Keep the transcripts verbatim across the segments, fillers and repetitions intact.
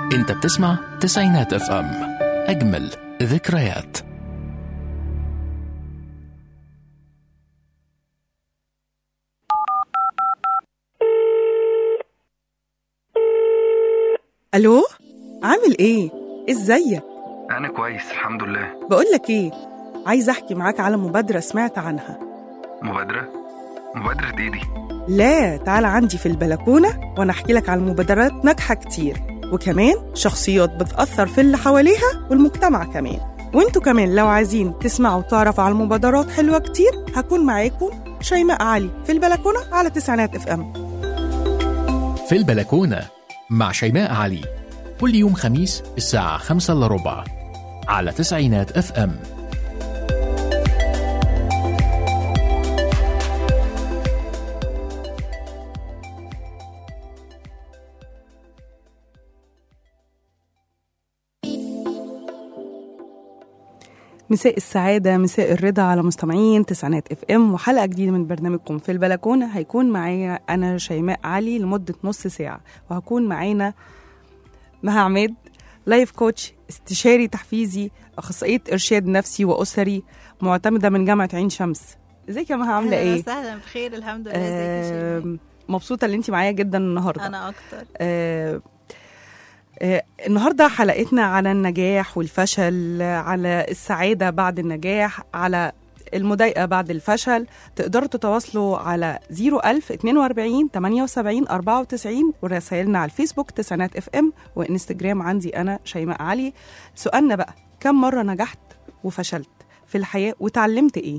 انت بتسمع تسعينات اف ام، اجمل ذكريات. الو، عامل ايه؟ ازيك؟ انا كويس الحمد لله. بقولك ايه، عايز احكي معاك على مبادرة سمعت عنها. مبادرة؟ مبادرة ايه دي؟ لا، تعال عندي في البلكونة وانا احكي لك على مبادرات ناجحة كتير، وكمان شخصيات بتأثر في اللي حواليها والمجتمع كمان. وانتوا كمان لو عايزين تسمعوا وتعرفوا على المبادرات حلوة كتير، هكون معاكم شيماء علي في البلكونة على تسعينات اف ام. في البلكونة مع شيماء علي، كل يوم خميس الساعة خمسة إلا ربع على تسعينات اف ام. مساء السعادة، مساء الرضا على مستمعين تسعينات اف ام، وحلقة جديدة من برنامجكم في البلكونة. هيكون معايا أنا شيماء علي لمدة نص ساعة، وهكون معانا مها عماد، لايف كوتش، استشاري تحفيزي، أخصائية إرشاد نفسي وأسري، معتمدة من جامعة عين شمس. ازيك يا مها، عاملة ايه؟ سهلا بخير الحمد لله. ازيك يا شيماء؟ مبسوطة اللي انت معايا جدا النهاردة. أنا أكتر. آه آه النهاردة حلقتنا على النجاح والفشل، على السعادة بعد النجاح، على المضايقة بعد الفشل. تقدروا تتواصلوا على زيرو ألف اتنين وأربعين تمانية وسبعين أربعة وتسعين، ورسائلنا على الفيسبوك تسعينات اف ام، وانستجرام عندي أنا شيماء علي. سؤالنا بقى، كم مرة نجحت وفشلت في الحياة وتعلمت ايه؟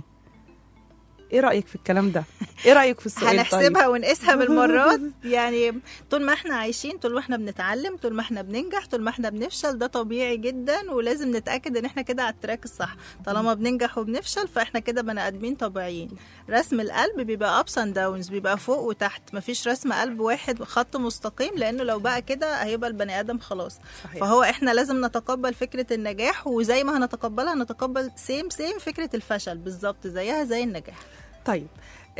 ايه رأيك في الكلام ده؟ ايه رأيك في السؤال؟ هنحسبها طيب؟ ونقيسها بالمرات. يعني طول ما احنا عايشين، طول ما احنا بنتعلم، طول ما احنا بننجح، طول ما احنا بنفشل، ده طبيعي جدا، ولازم نتأكد ان احنا كده على التراك الصح. طالما بننجح وبنفشل فاحنا كده بني ادمين طبيعيين. رسم القلب بيبقى ups and downs، بيبقى فوق وتحت، مفيش رسم قلب واحد خط مستقيم، لانه لو بقى كده هيبقى البني ادم خلاص. صحيح. فهو احنا لازم نتقبل فكرة النجاح، وزي ما هنتقبلها نتقبل سيم سيم فكرة الفشل بالظبط، زيها زي النجاح. طيب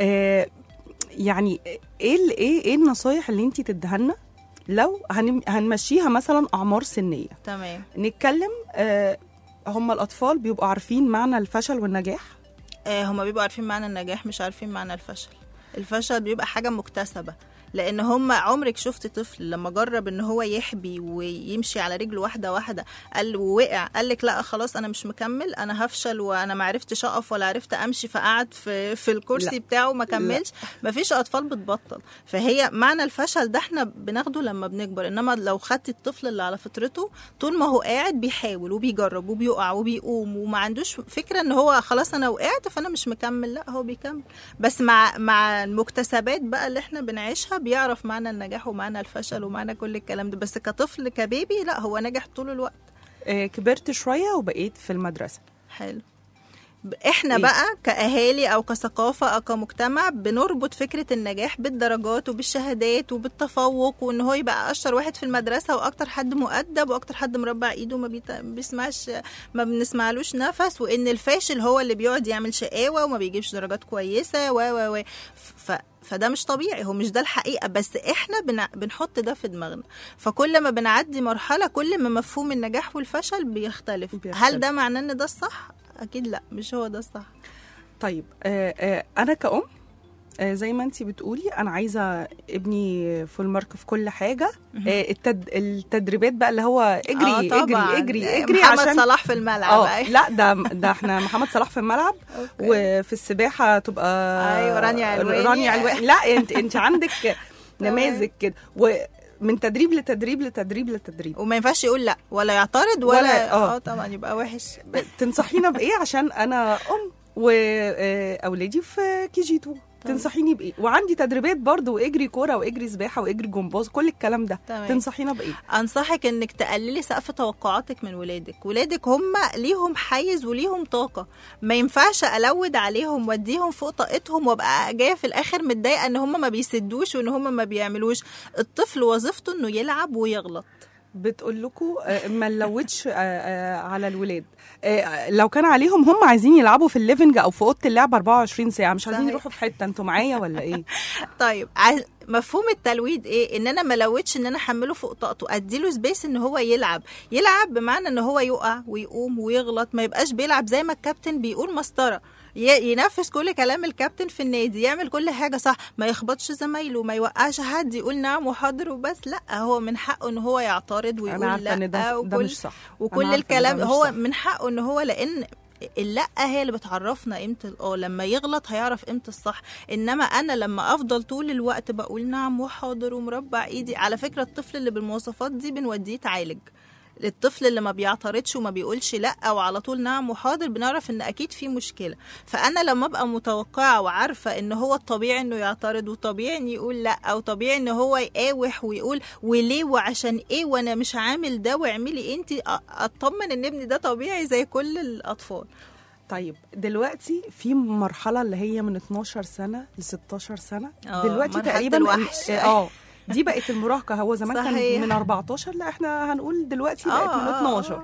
آه يعني ايه ايه ايه النصايح اللي انتي تديها لنا لو هن هنمشيها مثلا اعمار سنيه؟ تمام. نتكلم آه هم الاطفال بيبقوا عارفين معنى الفشل والنجاح؟ آه هم بيبقوا عارفين معنى النجاح، مش عارفين معنى الفشل. الفشل بيبقى حاجه مكتسبه، لان هم عمرك شفت طفل لما جرب ان هو يحبي ويمشي على رجله واحده واحده قال ووقع قال لك لا خلاص انا مش مكمل، انا هفشل وانا ما عرفتش اقف ولا عرفت امشي، فقعد في في الكرسي لا. بتاعه ما كملش؟ مفيش اطفال بتبطل. فهي معنى الفشل ده احنا بناخده لما بنكبر، انما لو خدت الطفل اللي على فطرته طول ما هو قاعد بيحاول وبيجرب وبيقع وبيقوم وما عندوش فكره ان هو خلاص انا وقعت فانا مش مكمل، لا هو بيكمل. بس مع مع المكتسبات بقى اللي احنا بنعيشها بيعرف معنى النجاح ومعنى الفشل ومعنى كل الكلام ده. بس كطفل كبيبي لا، هو نجح طول الوقت. آه كبرت شوية وبقيت في المدرسة. حلو. احنا إيه؟ بقى كأهالي او كثقافة او كمجتمع بنربط فكرة النجاح بالدرجات وبالشهادات وبالتفوق، وان هو يبقى اشطر واحد في المدرسة واكتر حد مؤدب واكتر حد مربع ايده وما بيت... بيسمعش ما بنسمعلوش نفس، وان الفاشل هو اللي بيقعد يعمل شقاوة وما بيجيبش درجات كويسة و و و ف... فده مش طبيعي، هو مش ده الحقيقة، بس احنا بن... بنحط ده في دماغنا. فكل ما بنعدي مرحلة كل ما مفهوم النجاح والفشل بيختلف. بيختلف. هل ده معناه ان ده الصح؟ أكيد لا، مش هو ده الصح. طيب آه آه أنا كأم آه زي ما أنتي بتقولي أنا عايزة ابني فول مارك في كل حاجة. آه التد... التدريبات بقى اللي هو اجري آه اجري اجري اجري محمد عشان صلاح في الملعب. اه لا ده ده احنا محمد صلاح في الملعب. وفي السباحة تبقى أيوة رانيا علواني. رانيا علواني. لا انت انت عندك نماذج كده، و من تدريب لتدريب لتدريب لتدريب، وما ينفعش يقول لا ولا يعترض ولا, ولا اه, آه طبعا يبقى وحش. تنصحينا بايه عشان انا ام واولادي في كي جي تو؟ تنصحيني بايه؟ وعندي تدريبات برضو، واجري كوره واجري سباحه واجري جمباز كل الكلام ده. طبعا. تنصحينا بايه؟ انصحك انك تقللي سقف توقعاتك من ولادك. ولادك هم ليهم حيز وليهم طاقه، ما ينفعش الود عليهم واديهم فوق طاقتهم وابقى جايه في الاخر متضايقه ان هم ما بيسدوش وان هم ما بيعملوش. الطفل وظيفته انه يلعب ويغلط. بتقول لكم ما نلودش على الولاد، لو كان عليهم هم عايزين يلعبوا في الليفنج او في اوضه اللعب أربعة وعشرين ساعه، مش عايزين يروحوا في حته. انتوا معايا ولا ايه؟ طيب مفهوم التلويد ايه؟ ان انا ما لودش، ان انا احمله فوق طاقته، اديله سبيس ان هو يلعب. يلعب بمعنى ان هو يقع ويقوم ويغلط، ما يبقاش بيلعب زي ما الكابتن بيقول مسطره، ينفذ كل كلام الكابتن في النادي، يعمل كل حاجه صح، ما يخبطش زمايله، ما يوقعش حد، يقول نعم وحاضر وبس. لا، هو من حقه ان هو يعترض ويقول لا، إن ده, وكل ده مش صح. وكل الكلام هو صح. من حقه ان هو، لان اللا هي اللي بتعرفنا قيمه الاه، لما يغلط هيعرف قيمه الصح. انما انا لما افضل طول الوقت بقول نعم وحاضر ومربع ايدي، على فكره الطفل اللي بالمواصفات دي بنوديه يتعالج. الطفل اللي ما بيعترضش وما بيقولش لا او على طول نعم وحاضر، بنعرف ان اكيد في مشكله. فانا لما ابقى متوقعه وعارفه ان هو الطبيعي انه يعترض، وطبيعي انه يقول لا، او طبيعي ان هو يقاوح ويقول وليه وعشان ايه وانا مش عامل ده واعملي انت، اطمن ان ابني ده طبيعي زي كل الاطفال. طيب دلوقتي في مرحله اللي هي من اتناشر سنه ل ستاشر سنه، دلوقتي تقريبا اه دي بقت المراهقه. هو زمان صحيح. كان من أربعتاشر، لا احنا هنقول دلوقتي بقت آه من اتناشر.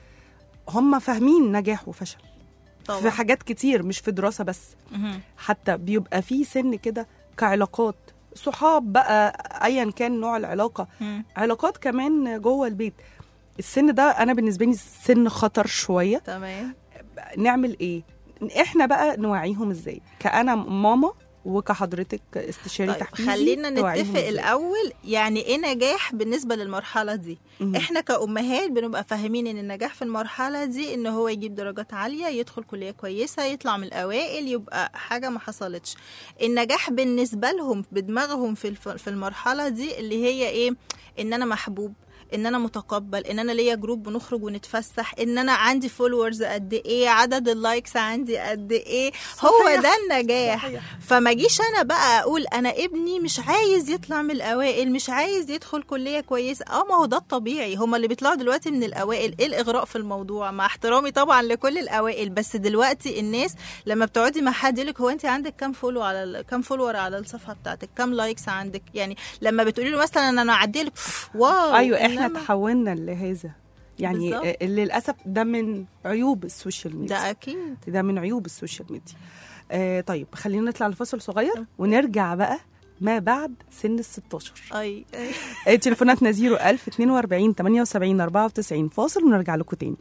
هم فاهمين نجاح وفشل طبعا. في حاجات كتير، مش في دراسه بس. مه. حتى بيبقى في سن كده كعلاقات صحاب بقى، ايا كان نوع العلاقه. مه. علاقات كمان جوه البيت. السن ده انا بالنسبه لي سن خطر شويه. تمام. نعمل ايه؟ احنا بقى نوعيهم ازاي؟ كأنا ماما وكحضرتك استشاري طيب تحفيزي. خلينا نتفق الاول يعني ايه نجاح بالنسبه للمرحله دي. م- احنا كأمهات بنبقى فاهمين ان النجاح في المرحله دي ان هو يجيب درجات عاليه، يدخل كليه كويسه، يطلع من الاوائل، يبقى حاجه ما حصلتش. النجاح بالنسبه لهم بدماغهم في في المرحله دي اللي هي ايه؟ ان انا محبوب، ان انا متقبل، ان انا ليا جروب بنخرج ونتفسح، ان انا عندي فولورز قد ايه، عدد اللايكس عندي قد ايه. صحيح. هو ده النجاح. صحيح. فما جيش انا بقى اقول انا ابني مش عايز يطلع من الاوائل، مش عايز يدخل كليه كويسه. اه ما هو ده الطبيعي، هما اللي بيطلعوا دلوقتي من الاوائل. ايه الاغراء في الموضوع؟ مع احترامي طبعا لكل الاوائل، بس دلوقتي الناس لما بتقعدي مع حد يقولك هو انت عندك كام فولو على ال... كام فولور على الصفحه بتاعتك، كام لايكس عندك، يعني لما بتقولي له مثلا انا اعدي لك واو. ايوه احنا تحولنا لهذا يعني بالزبط. للاسف ده من عيوب السوشيال ميديا. ده اكيد ده من عيوب السوشيال ميديا. آه طيب خلينا نطلع لفاصل صغير ونرجع بقى ما بعد سن ال ستاشر. اي اي تليفوناتنا صفر ألف اتنين وأربعين تمانية وسبعين أربعة وتسعين. فاصل ونرجع لكم تاني.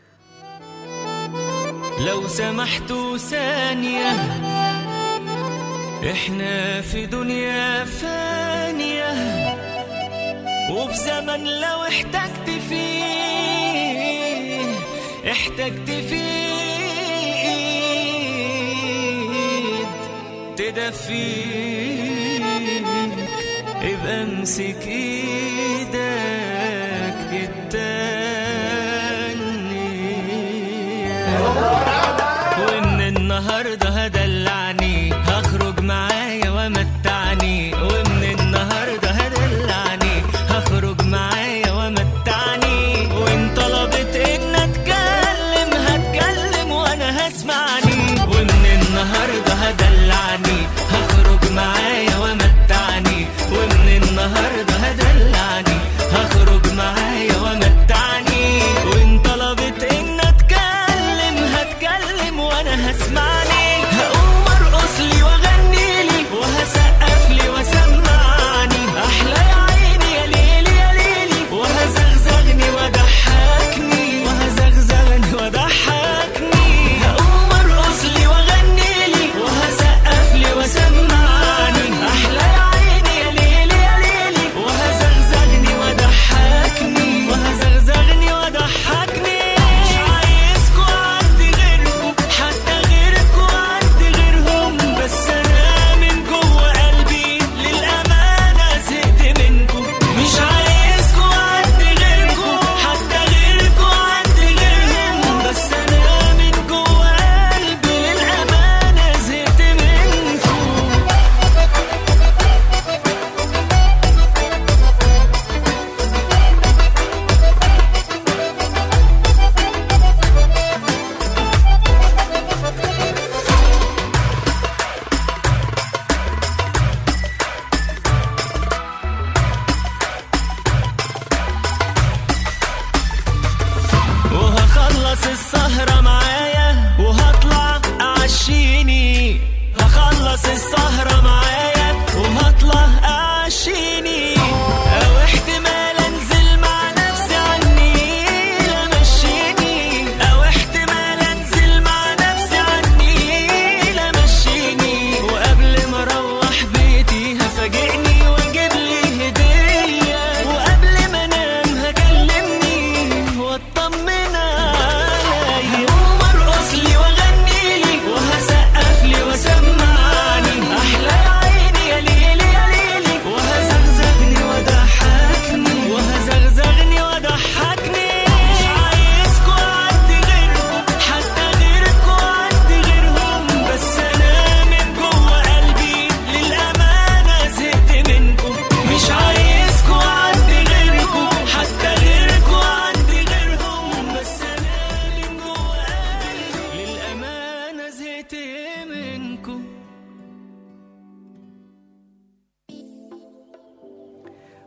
لو سمحتوا ثانية، احنا في دنيا فانية، وفي زمن لو احتجت فيه احتجت فيه ايد تدفيك، ابقى امسك ايدك التانية، ومن النهارده هدلعني، هخرج معايا ومتعني، ومن النهارده هدلعني، هخرج معايا ومتعني، وان طلبت ان اتكلم هتكلم وانا هسمعني، ومن النهارده هدلعني، هخرج معايا ومتعني، ومن النهارده هدلعني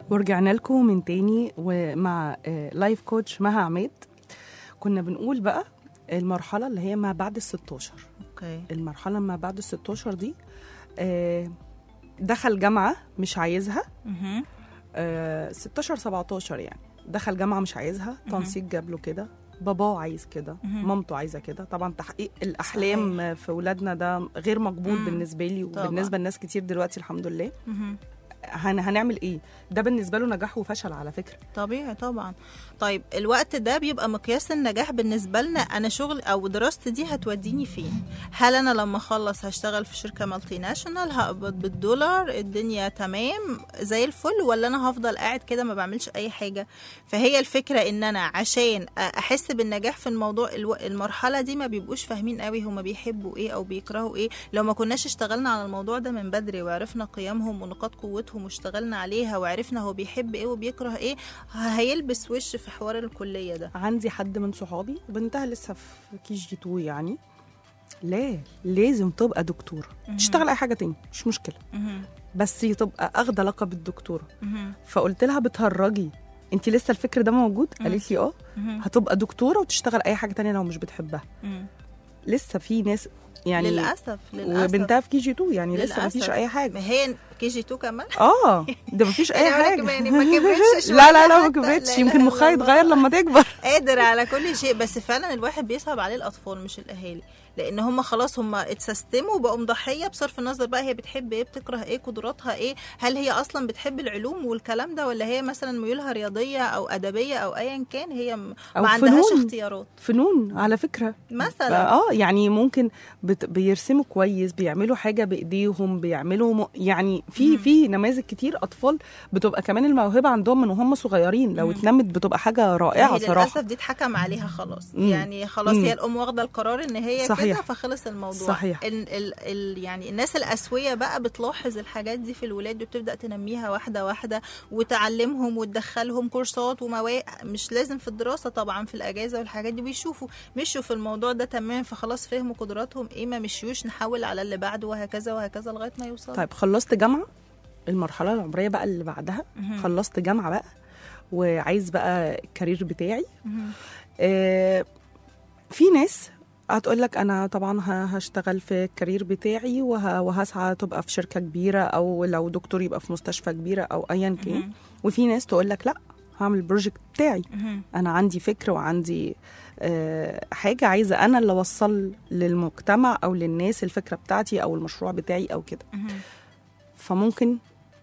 ورجعنا لكم من تاني ومع لايف كوتش مها عماد. كنا بنقول بقى المرحلة اللي هي ما بعد الستاشر. اوكي. المرحلة ما بعد الستاشر دي آه، دخل جامعة مش عايزها. مهم. آه، ستاشر سبعتاشر يعني دخل جامعة مش عايزها، تنسيق جاب له كده، باباه عايز كده، مهم. مامته عايزة كده. طبعا تحقيق الأحلام صحيح. في ولادنا ده غير مقبول مم. بالنسبة لي طبعا. وبالنسبة لناس كتير دلوقتي الحمد لله. مهم. هن هنعمل ايه؟ ده بالنسبه له نجاح وفشل على فكره. طبيعي طبعا. طيب الوقت ده بيبقى مقياس النجاح بالنسبه لنا. انا شغل او دراستي دي هتوديني فين؟ هل انا لما اخلص هشتغل في شركه مالتي ناشونال هقبض بالدولار الدنيا تمام زي الفل، ولا انا هفضل قاعد كده ما بعملش اي حاجه؟ فهي الفكره ان انا عشان احس بالنجاح في الموضوع الو... المرحله دي ما بيبقوش فاهمين قوي هما بيحبوا ايه او بيكرهوا ايه. لو ما كناش اشتغلنا على الموضوع ده من بدري وعرفنا قيمهم ونقاط قوتهم واشتغلنا عليها وعرفنا هو بيحب ايه وبيكره ايه، هيلبس وش في حوار الكليه ده. عندي حد من صحابي بنتها لسه في كي جي اتنين يعني، لا لازم تبقى دكتوره، تشتغل اي حاجه تاني مش مشكله، مهم. بس تبقى اخده لقب الدكتوره. مهم. فقلت لها بتهرجي انت لسه الفكر ده موجود؟ قالت لي اه. مهم. هتبقى دكتوره وتشتغل اي حاجه تانية لو مش بتحبها. مهم. لسه في ناس يعني للاسف للاسف وبنتها في كي جي اتنين يعني لسه ما فيش للأسف. اي حاجه. ما هي كي جي اتنين كمان. اه ده ما فيش اي يعني حاجه أقولك يعني ما كبرتش شوية لا لا لا ما حتى. كبرتش، لا يمكن إله مخها إلا يتغير الله. لما تكبر. قادر على كل شيء، بس فعلا الواحد بيصعب عليه الاطفال مش الاهالي، لان هم خلاص هم اتسيستموا وبقوا مضحيه بصرف النظر بقى هي بتحب ايه، بتكره ايه، قدراتها ايه، هل هي اصلا بتحب العلوم والكلام ده، ولا هي مثلا ميولها رياضيه او ادبيه او ايا كان، هي م- أو ما عندهاش فنون. اختيارات فنون على فكره مثلا. اه يعني ممكن بت... بيرسموا كويس، بيعملوا حاجه بايديهم، بيعملوا م... يعني في مم. في نماذج كتير اطفال بتبقى كمان الموهبه عندهم من وهم صغيرين، لو مم. اتنمت بتبقى حاجه رائعه هي صراحه. للاسف دي اتحكم عليها خلاص. مم. يعني خلاص مم. هي الام واخده القرار ان هي صحيح. كده فخلص الموضوع. صحيح. ال ال ال يعني الناس الاسويه بقى بتلاحظ الحاجات دي في الولاد وبتبدا تنميها واحده واحده وتعلمهم وتدخلهم كورسات ومواقع، مش لازم في الدراسه طبعا، في الاجازه والحاجات دي، بيشوفوا مشوا في الموضوع ده تمام فخلاص فهموا قدراتهم ايه، ما مشيوش نحول على اللي بعده وهكذا وهكذا لغايه ما يوصل. طيب خلصت جامعه، المرحله العمريه بقى اللي بعدها مهم. خلصت جامعه بقى وعايز بقى الكارير بتاعي. مهم. آه في ناس هتقول لك انا طبعا ه- هشتغل في الكارير بتاعي وه- وهسعى تبقى في شركه كبيره، او لو دكتور يبقى في مستشفى كبيره او ايا كان. مهم. وفي ناس تقول لك لا هعمل البروجكت بتاعي، مهم. انا عندي فكر وعندي آه حاجه عايزه انا اللي اوصل للمجتمع او للناس الفكره بتاعتي او المشروع بتاعي او كده. مهم. فممكن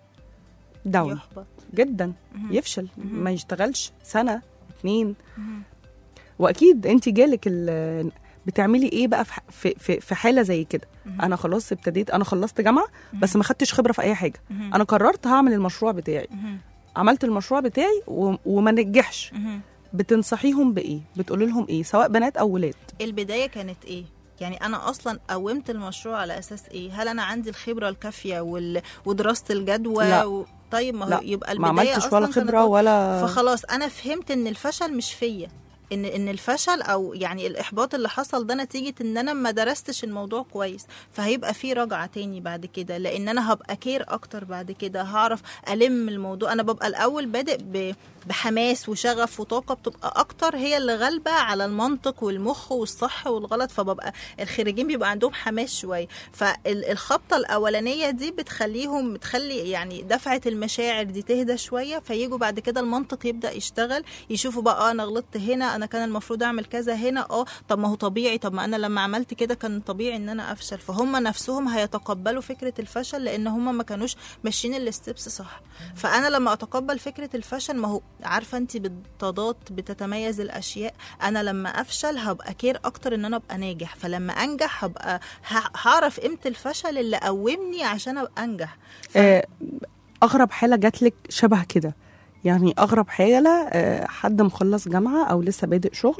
داون يحبط. جدا، مهم. يفشل، مهم. ما يشتغلش سنه اتنين. مهم. واكيد انت جالك ال- بتعملي ايه بقى في ح- في في, في حاله زي كده؟ مهم. انا خلاص ابتديت، انا خلصت جامعه بس ما خدتش خبره في اي حاجه، مهم. انا قررت هعمل المشروع بتاعي، مهم. عملت المشروع بتاعي و- وما نجحش. مهم. بتنصحيهم بايه؟ بتقولي لهم ايه سواء بنات او ولاد؟ البداية كانت ايه؟ يعني انا اصلا قومت المشروع على اساس ايه؟ هل انا عندي الخبرة الكافية وال... ودراسة الجدوى لا. و... طيب ما هو لا، يبقى ما البداية عملتش اصلا ولا كانت- خبره ولا فخلاص انا فهمت ان الفشل مش فيا، ان ان الفشل او يعني الاحباط اللي حصل ده نتيجه ان انا ما درستش الموضوع كويس، فهيبقى في رجعه تاني بعد كده، لان انا هبقى كير اكتر بعد كده، هعرف الم الموضوع. انا ببقى الاول بادئ ب بحماس وشغف وطاقه بتبقى اكتر هي اللي غالبه على المنطق والمخ والصح والغلط، فببقى الخريجين بيبقى عندهم حماس شويه، فالخبطه الاولانيه دي بتخليهم بتخلي يعني دفعه المشاعر دي تهدى شويه، فييجوا بعد كده المنطق يبدا يشتغل، يشوفوا بقى اه انا غلطت هنا، انا كان المفروض اعمل كذا هنا، اه طب ما هو طبيعي، طب ما انا لما عملت كده كان طبيعي ان انا افشل، فهم نفسهم هيتقبلوا فكره الفشل لان هم ما كانوش ماشيين الستبس صح. فانا لما اتقبل فكره الفشل، ما هو عارفه انت بالتضاد بتتميز الاشياء، انا لما افشل هبقى كير اكتر ان انا ابقى ناجح، فلما انجح هبقى هعرف قيمه الفشل اللي قومني عشان ابقى انجح. ف... آه، اغرب حاله جات لك شبه كده؟ يعني اغرب حاله آه، حد مخلص جامعه او لسه بادئ شغل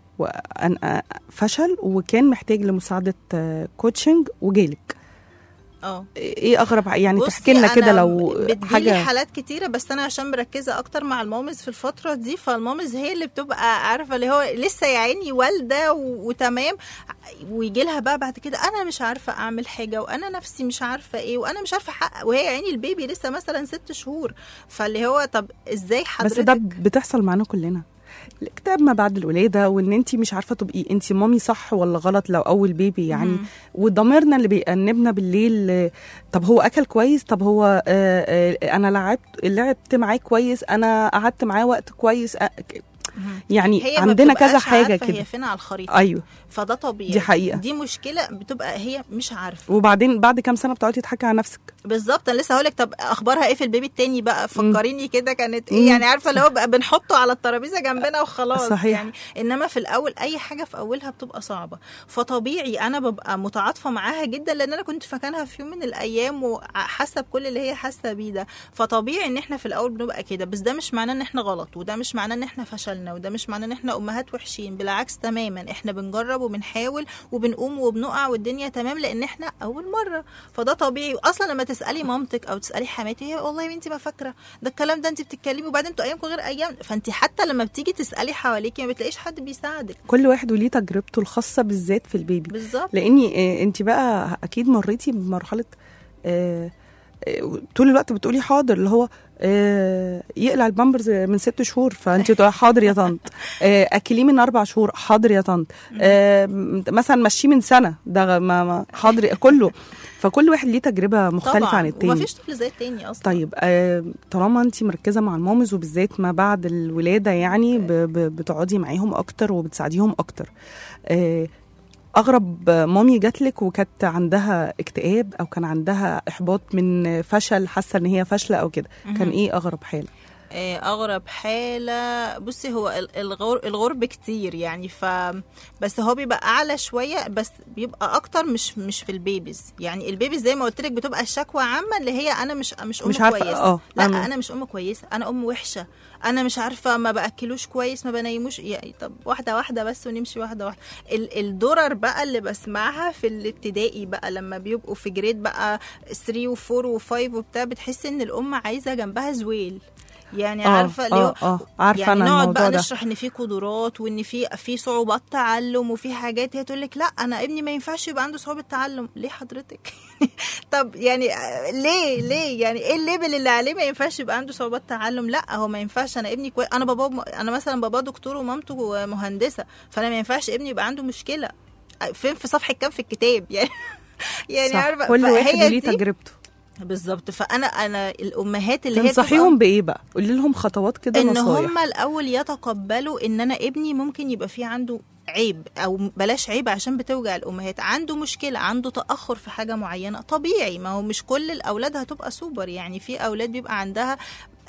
وأن آه، فشل وكان محتاج لمساعده آه، كوتشنج وجالك، اه ايه اغرب يعني؟ بصي، تحكي لنا كده أنا لو بتجيلي حاجه. حالات كتيره، بس انا عشان مركزه اكتر مع المامز في الفتره دي، فالمامز هي اللي بتبقى عارفه اللي هو لسه يا عيني والده و- وتمام، ويجي لها بقى بعد كده انا مش عارفه اعمل حاجه، وانا نفسي مش عارفه ايه، وانا مش عارفه حق، وهي يا عيني البيبي لسه مثلا ست شهور. فاللي هو طب ازاي حضرتك؟ بس ده بتحصل معانا كلنا، الاكتئاب ما بعد الولاده، وان انت مش عارفه تبقي انت مامي صح ولا غلط لو اول بيبي يعني. مم. وضميرنا اللي بيأنبنا بالليل، آه، طب هو اكل كويس، طب هو آه، آه، انا لعبت لعبت معاه كويس، انا قعدت معاه وقت كويس، آه، ك- يعني هي ما عندنا كذا بتبقاش حاجه عارفة كده. هي فين على الخريطه. ايوه فده طبيعي، دي حقيقة. دي مشكله بتبقى هي مش عارفه. وبعدين بعد كام سنه بتقعدي تضحكي على نفسك. بالظبط، انا لسه هقولك طب اخبارها ايه في البيبي التاني بقى، فكريني كده كانت ايه مم. يعني، عارفه اللي هو بقى بنحطه على الترابيزه جنبنا وخلاص. صحيح. يعني انما في الاول اي حاجه في اولها بتبقى صعبه، فطبيعي انا ببقى متعاطفه معاها جدا، لان انا كنت في مكانها في يوم من الايام وحاسه بكل اللي هي حاسه بيه ده. فطبيعي ان احنا في الاول بنبقى كده، بس ده مش معناه ان احنا غلط، وده مش معناه ان احنا فشلنا، وده مش معناه ان احنا امهات وحشين، بالعكس تماما، احنا بنجرب وبنحاول وبنقوم وبنقع والدنيا تمام، لان احنا اول مره. فده طبيعي. اصلا لما تسالي مامتك او تسالي حماتي، هي والله يا بنتي ما فاكره ده الكلام ده، انت بتتكلمي وبعدين انتوا ايامكم غير ايام. فانت حتى لما بتيجي تسالي حواليكي ما بتلاقيش حد بيساعدك. كل واحد وليه تجربته الخاصه بالذات في البيبي. بالظبط. لاني آه، انت بقى اكيد مريتي بمرحله آه، آه، طول الوقت بتقولي حاضر، اللي هو آه، يقلع البامبرز من ست شهور فانت تقولي حاضر يا طنط، آه، اكليه من اربع شهور حاضر يا طنط، آه، مثلا مشيه من سنه ده ما ما حاضر كله. فكل واحد ليه تجربه مختلفه طبعا عن التاني. ومفيش طفل زي التاني اصلا. طيب آه، طالما انت مركزه مع المامز وبالذات ما بعد الولاده يعني ب- ب- بتقعدي معاهم اكتر وبتساعديهم اكتر، آه، اغرب مامي جاتلك وكانت عندها اكتئاب او كان عندها احباط من فشل، حاسه ان هي فاشله او كده، كان ايه اغرب حاله؟ آه، اغرب حاله، بصي هو ال- الغر الغرب كتير يعني، ف بس هو بيبقى اعلى شويه، بس بيبقى اكتر مش مش في البيبيز. يعني البيبيز زي ما قلت لك بتبقى الشكوى عامه، اللي هي انا مش مش ام مش عارفة، كويسه. اه لا أنا- انا مش ام كويسه، انا ام وحشه، انا مش عارفه ما باكلوش كويس، ما بنيموش يعني. طب واحده واحده بس ونمشي واحده واحده. ال- الدرر بقى اللي بسمعها في الابتدائي بقى لما بيبقوا في جريد بقى ثلاثة و4 و5 وبتاع، بتحس ان الام عايزه جنبها زويل. يعني آه، عارفه اللي هو اه اه عارفه يعني انا نقعد الموضوع بقى ده. نشرح ان في قدرات وان في في صعوبات تعلم وفي حاجات، هي تقول لك لا انا ابني ما ينفعش يبقى عنده صعوبه تعلم. ليه حضرتك؟ طب يعني ليه ليه يعني ايه الليبل اللي عليه ما ينفعش يبقى عنده صعوبات تعلم؟ لا هو ما ينفعش، انا ابني كوي... انا بابا، انا مثلا بابا دكتور ومامته مهندسه، فانا ما ينفعش ابني يبقى عنده مشكله. فين في صفحه كام في الكتاب يعني؟ يعني صح، عارفه كل واحد فهي ليه دي- تجربته. بالظبط. فانا انا الامهات اللي هي تنصحيهم بايه بقى؟ قولي لهم خطوات كده، ان نصايح. هم الاول يتقبلوا ان انا ابني ممكن يبقى فيه عنده عيب، او بلاش عيب عشان بتوجع الامهات، عنده مشكله، عنده تاخر في حاجه معينه. طبيعي، ما هو مش كل الاولاد هتبقى سوبر يعني، في اولاد بيبقى عندها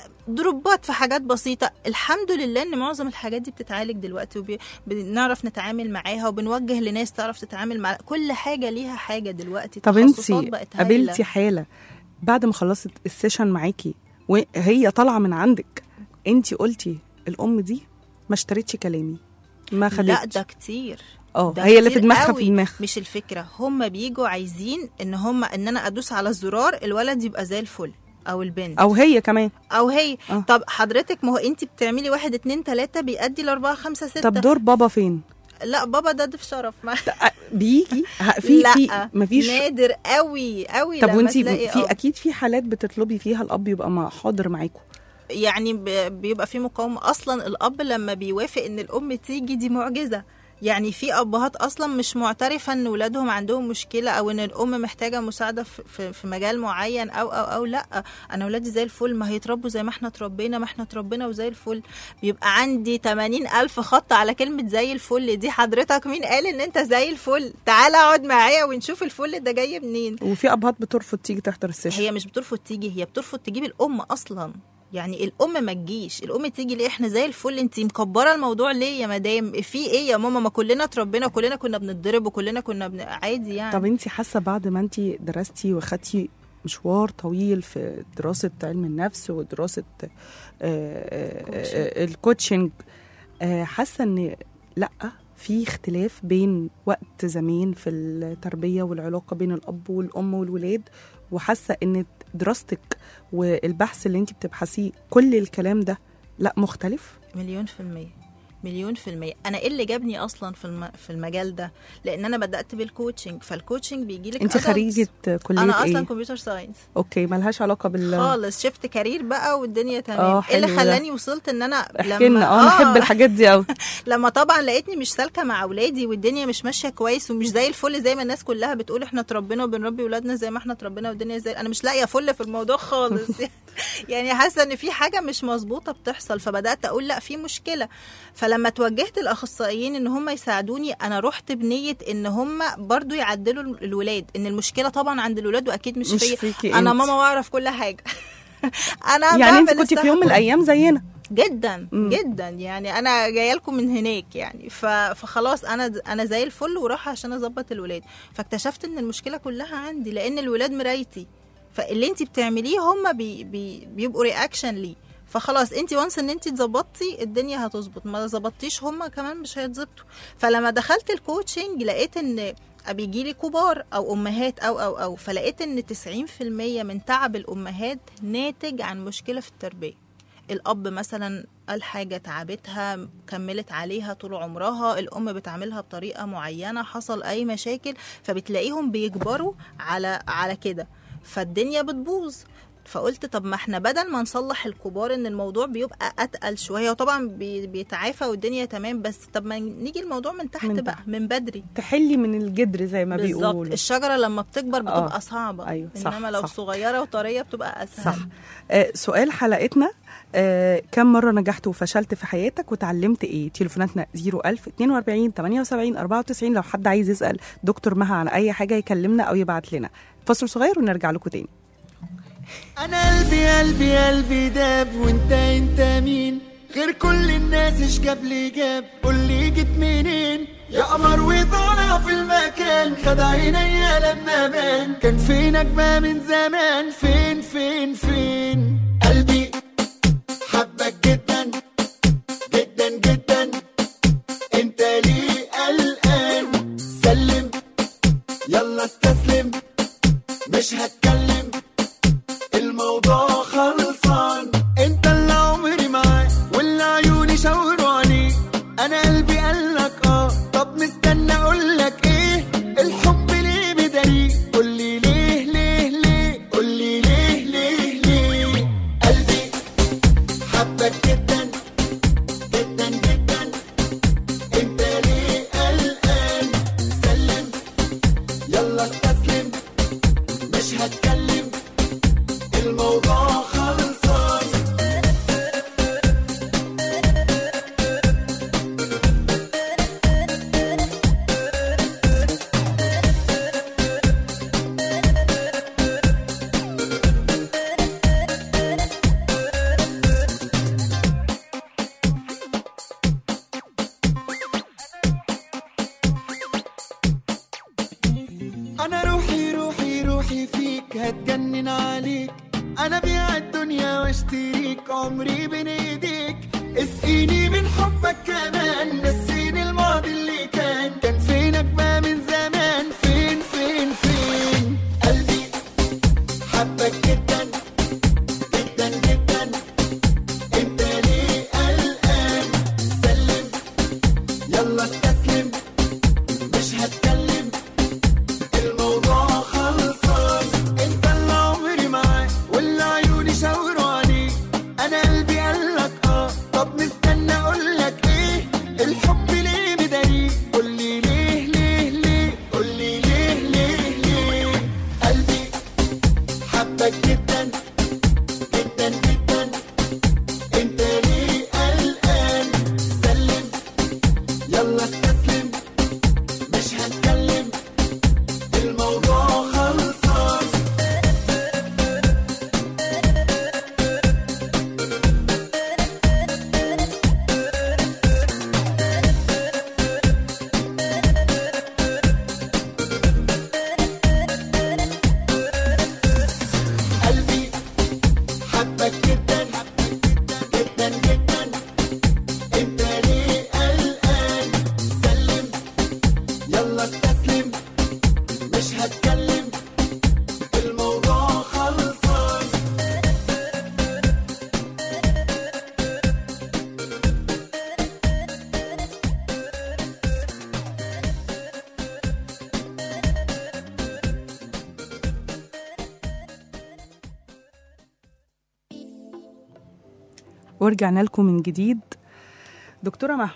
ضربات في حاجات بسيطه. الحمد لله ان معظم الحاجات دي بتتعالج دلوقتي، وبنعرف نتعامل معاها، وبنوجه لناس تعرف تتعامل مع كل حاجه ليها حاجه دلوقتي. طب التخصصات انتي بقت هايلة. قابلتي حاله بعد ما خلصت السيشن معاكي وهي طالعه من عندك انتي قلتي الام دي ما اشتريتش كلامي، ما خدتش؟ لا ده كتير. اه ده هي اللي في كتير دماغها قوي. في دماغها. مش الفكره، هم بيجوا عايزين ان هم ان انا ادوس على الزرار الولد يبقى زي الفل، او البنت او هي كمان. او هي آه. طب حضرتك ما هو انت بتعملي واحد اتنين تلاته بيأدي لاربعه خمسه سته. طب دور بابا فين؟ لا بابا ده ضيف شرف ما بيجي ه- في لا في مفيش. نادر قوي قوي. طب لما وانتي تلاقي في آه. اكيد في حالات بتطلبي فيها الاب يبقى مع حاضر معاكم؟ يعني ب- بيبقى في مقاومه اصلا. الاب لما بيوافق ان الام تيجي دي معجزه. يعني في ابهات اصلا مش معترفه ان ولادهم عندهم مشكله، او ان الام محتاجه مساعده في, في, في مجال معين او او او لا انا ولادي زي الفل، ما هيتربوا زي ما احنا اتربينا، ما احنا اتربينا وزي الفل. بيبقى عندي ثمانين ألف خط على كلمه زي الفل دي. حضرتك مين قال ان انت زي الفل؟ تعال اقعد معايا ونشوف الفل ده جاي منين. وفي ابهات بترفض تيجي تحضر السيشن. هي مش بترفض تيجي، هي بترفض تجيب الام اصلا. يعني الام ما تجيش، الام تيجي ليه؟ احنا زي الفل، انتي مكبره الموضوع ليه يا مدام؟ في ايه يا ماما؟ ما كلنا اتربينا، كلنا كنا بنتضرب، وكلنا كنا بن... عادي يعني. طب انتي حاسه بعد ما انتي درستي وخدتي مشوار طويل في دراسه علم النفس ودراسه آه، آه، آه، الكوتشنج، آه، حاسه ان لا في اختلاف بين وقت زمان في التربية والعلاقة بين الأب والأم والولاد، وحاسة إن دراستك والبحث اللي انت بتبحثيه كل الكلام ده لا مختلف؟ مليون في المية مليون في المية. أنا إيه اللي جابني أصلا في الم... في المجال ده؟ لأن أنا بدأت بالكوتشنج، فالكوتشنج بيجي لك انت خريجة كلية أنا ايه؟ أصلا كمبيوتر ساينس. اوكي، ملهاش علاقة بال خالص، شفت كارير بقى والدنيا تمام. اه إيه اللي حلو ده. خلاني وصلت إن أنا احكي لنا. اه انا احب الحاجات دي قوي. لما طبعا لقيتني مش سالكة مع أولادي والدنيا مش ماشية كويس ومش زي الفل زي ما الناس كلها بتقول احنا اتربينا وبنربي ولادنا زي ما احنا اتربينا والدنيا زي، أنا مش لاقية فل في الموضوع خالص. يعني حاسة إن في حاجة مش مظبوطة بتحصل، فبدأت أقول لا في مشكلة. فلما توجهت الأخصائيين إن هم يساعدوني، أنا رحت بنية إن هم برضو يعدلوا الولاد، إن المشكلة طبعا عند الولاد وأكيد مش, مش فيا. أنا ماما واعرف كل حاجة. أنا يعني أنت كنت في يوم من الأيام زينا جدا م. جدا، يعني انا جايه لكم من هناك يعني. فخلاص انا انا زي الفل ورايحه عشان اظبط الولاد. فاكتشفت ان المشكله كلها عندي، لان الولاد مرايتي، فاللي انت بتعمليه هم بي بي بيبقوا رياكشن ليه. فخلاص انت وانس ان انت اتظبطتي الدنيا هتظبط، ما ظبطتيش هم كمان مش هيتظبطوا. فلما دخلت الكوتشنج لقيت ان بيجي لي كبار او امهات او او او فلقيت ان تسعين في المية من تعب الامهات ناتج عن مشكله في التربيه. الأب مثلا قال حاجة تعبتها كملت عليها طول عمرها، الأم بتعملها بطريقة معينة، حصل أي مشاكل فبتلاقيهم بيكبروا على على كده، فالدنيا بتبوظ. فقلت طب ما احنا بدل ما نصلح الكبار ان الموضوع بيبقى اتقل شويه، وطبعا بيتعافى والدنيا تمام، بس طب ما نيجي الموضوع من تحت من بقى من بدري، تحلي من الجدر زي ما بيقولوا. بالظبط. الشجره لما بتكبر بتبقى آه. صعبه. أيوة. صح. انما لو صح. صغيره وطريه بتبقى اسهل. صح. آه سؤال حلقتنا، آه كم مره نجحت وفشلت في حياتك وتعلمت ايه؟ تليفوناتنا صفر ألف اتنين وأربعين تمانية وسبعين أربعة وتسعين. لو حد عايز يسال دكتور مها عن اي حاجه يكلمنا او يبعت لنا. فاصل صغير ونرجع لكم تاني. انا قلبي قلبي قلبي داب، وانت انت مين غير كل الناس؟ ايش جاب لي جاب؟ قول لي جيت منين يا قمر وطالع في المكان؟ خد عينيا لما بان، كان فينك بقى من زمان؟ فين فين فين؟ قلبي حبك جدا جدا جدا، انت ليه قلقان؟ سلم يلا استسلم، مش هتكلم الموضوع خلصان. انت اللي عمري معاه واللي عيوني شاوروا عليه، انا قلبي قالك اه، طب مستنى اقولك ايه؟ الحب ليه بدليل؟ قولي ليه ليه ليه؟ قولي ليه ليه ليه؟ قلبي حبك جدا جدا جدا، انت ليه قلقان؟ سلم يلا استسلم، مش هتكلم الموضوع خلصان. انا روحي روحي روحي فيك، هتجنن عليك، انا بيع الدنيا واشتريك، عمري بين ايديك، اسقيني من حبك كمان، نسيني الماضي اللي كان، كان فينك بقى من زمان؟ فين فين فين؟ قلبي حبك جدا جدا جدا، انت ليه قلقان؟ سلم يلا استسلم، مش هتكلم الموضوع خلصان. انت اللي عمري معاه واللي عيوني شاوروا عليه، انا قلبي قالك اه، طب مستنى اقولك ايه؟ الحب ليه بدليل؟ قولي ليه ليه ليه؟ قولي ليه ليه ليه؟ قلبي حبك جدا جدا جدا، انت ليه قلقان؟ سلم يلا استسلم، مش هتكلم الموضوع خلصان. قلبي حبك جدا جدا جدا، انت ليه قلقان؟ سلم ورجعنا لكم من جديد. دكتورة مها،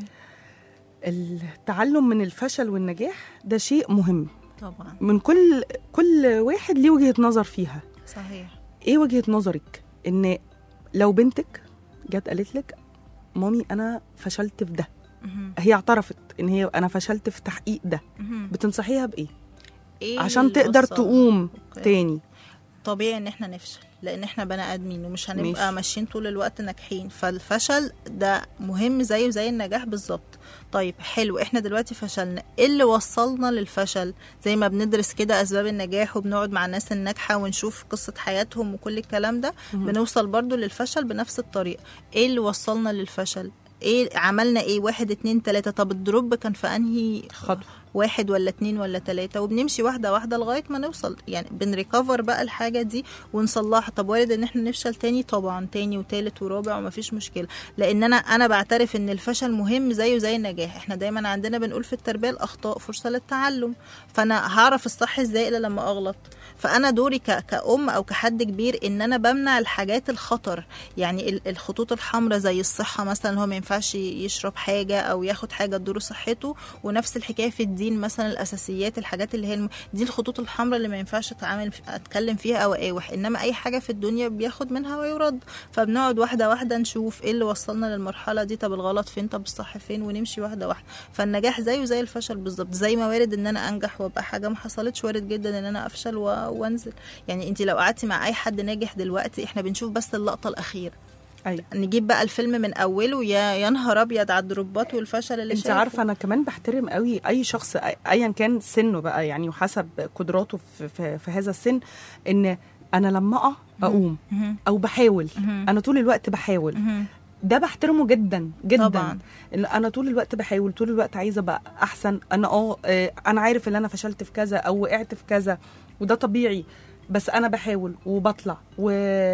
التعلم من الفشل والنجاح ده شيء مهم طبعا، من كل كل واحد ليه وجهة نظر فيها. صحيح. ايه وجهة نظرك ان لو بنتك جت قالت لك مامي انا فشلت في ده، مهم. هي اعترفت ان هي انا فشلت في تحقيق ده، مهم. بتنصحيها بايه إيه عشان اللي تقدر وصلها؟ تقوم أوكي. تاني؟ طبيعي ان احنا نفشل، لان احنا بني ادمين ومش هنبقى ماشي. ماشيين طول الوقت ناجحين، فالفشل ده مهم زيه زي النجاح بالظبط. طيب حلو، احنا دلوقتي فشلنا، ايه اللي وصلنا للفشل؟ زي ما بندرس كده اسباب النجاح وبنقعد مع الناس الناجحه ونشوف قصه حياتهم وكل الكلام ده، مهم. بنوصل برضو للفشل بنفس الطريقه. ايه اللي وصلنا للفشل؟ ايه عملنا؟ ايه واحد اتنين تلاته. طب الدروب كان في انهي خطوة. واحد ولا اتنين ولا تلاتة، وبنمشي واحدة واحدة لغاية ما نوصل، يعني بنريكفر بقى الحاجة دي ونصلحها. طب وارد ان احنا نفشل تاني؟ طبعا، تاني وتالت ورابع ومفيش مشكلة، لان انا انا بعترف ان الفشل مهم زيه زي النجاح. احنا دايما عندنا بنقول في التربية الاخطاء فرصة للتعلم، فانا هعرف الصح ازاي الا لما اغلط. فانا دوري ك- كأم او كحد كبير ان انا بمنع الحاجات الخطر، يعني ال- الخطوط الحمراء زي الصحة مثلا، هو ما ينفعش يشرب حاجة او ياخد حاجة تضر صحته، ونفس الحكاية في الدين مثلا، الاساسيات، الحاجات اللي هي الم... دي الخطوط الحمراء اللي ما ينفعش اتعامل اتكلم فيها او اقاوح. انما اي حاجه في الدنيا بياخد منها ويرد، فبنقعد واحده واحده نشوف ايه اللي وصلنا للمرحله دي، طب الغلط فين، طب الصح فين، ونمشي واحده واحده. فالنجاح زيه زي الفشل بالظبط، زي ما وارد ان انا انجح وابقى حاجه ما حصلتش، وارد جدا ان انا افشل و... وانزل. يعني انت لو قعدتي مع اي حد ناجح دلوقتي، احنا بنشوف بس اللقطه الاخيره، ايوه. نجيب بقى الفيلم من اوله، يا يا نهار ابيض على الدروبات والفشل اللي انت شايفه. عارفه انا كمان بحترم قوي اي شخص ايا كان سنه بقى، يعني وحسب قدراته في, في, في هذا السن، ان انا لما اقع اقوم مهم. او بحاول. مهم. انا طول الوقت بحاول، مهم. ده بحترمه جدا جدا طبعا. ان انا طول الوقت بحاول، طول الوقت عايزه ابقى احسن. انا اه آه، انا عارف ان انا فشلت في كذا او وقعت في كذا، وده طبيعي، بس انا بحاول وبطلع و...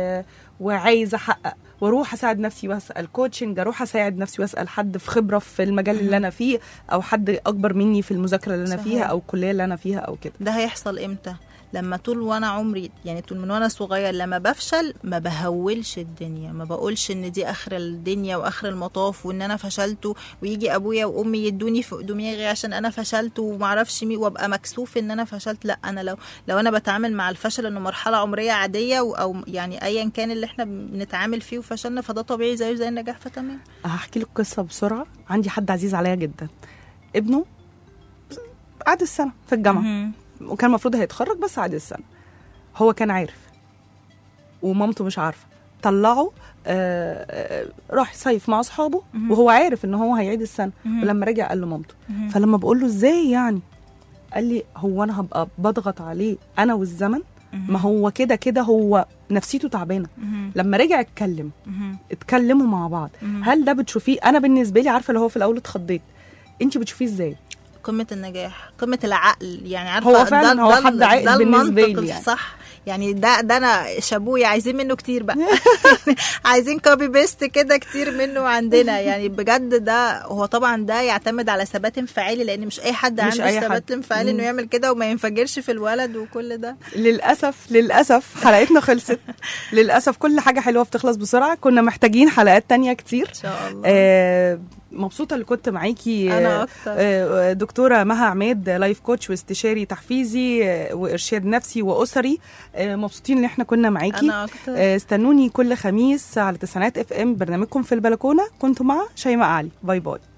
وعايزه احقق، واروح اساعد نفسي واسال كوتشنج، اروح اساعد نفسي واسال حد في خبره في المجال اللي انا فيه، او حد اكبر مني في المذاكره اللي انا صحيح. فيها او الكليه اللي انا فيها او كده. ده هيحصل امتى؟ لما طول وانا عمري، يعني طول من وانا صغير لما بفشل ما بهولش الدنيا، ما بقولش ان دي اخر الدنيا واخر المطاف وان انا فشلت، ويجي ابويا وامي يدوني فوق دماغي عشان انا فشلت ومعرفش مين، وابقى مكسوف ان انا فشلت. لا، انا لو لو انا بتعامل مع الفشل انه مرحله عمريه عاديه، او يعني ايا كان اللي احنا بنتعامل فيه وفشلنا، فده طبيعي زيه زي النجاح، فتمام. هحكي لك قصه بسرعه. عندي حد عزيز عليا جدا، ابنه قعد السنه في الجامعه مهم. وكان المفروض هيتخرج، بس عاد السنه. هو كان عارف ومامته مش عارفه، طلعوا آه آه راح صيف مع اصحابه وهو عارف ان هو هيعيد السنه. ولما رجع قال له مامته، فلما بقول له ازاي يعني، قال لي هو انا هبقى بضغط عليه انا والزمن؟ ما هو كده كده هو نفسيته تعبانه. لما رجع اتكلم، اتكلموا مع بعض. هل ده بتشوفيه؟ انا بالنسبه لي عارفه اللي هو في الاول اتخضيت، انت بتشوفيه ازاي؟ قمة النجاح، قمة العقل، يعني عارفة هو فعلا ده هو ده حد عاقل ده بالنسبة المنطق لي يعني. الصح. يعني ده ده انا شابويا، عايزين منه كتير بقى. عايزين كوبي بيست كده كتير منه عندنا، يعني بجد. ده هو طبعا ده يعتمد على ثبات انفعالي، لان مش اي حد مش عنده أي ثبات حد. انفعالي انه مم. يعمل كده وما ينفجرش في الولد وكل ده. للأسف للأسف حلقتنا خلصت. للأسف كل حاجة حلوة بتخلص بسرعة، كنا محتاجين حلقات تانية كتير ان شاء الله. آه مبسوطة اللي كنت معاكي. أنا أكتر. آه دكتورة مها عماد، لايف كوتش واستشاري تحفيزي آه وإرشاد نفسي وأسري. آه مبسوطين ان احنا كنا معاكي. أنا أكتر. آه استنوني كل خميس على تسعينات اف ام، برنامجكم في البلكونة. كنت مع شيماء علي. باي باي.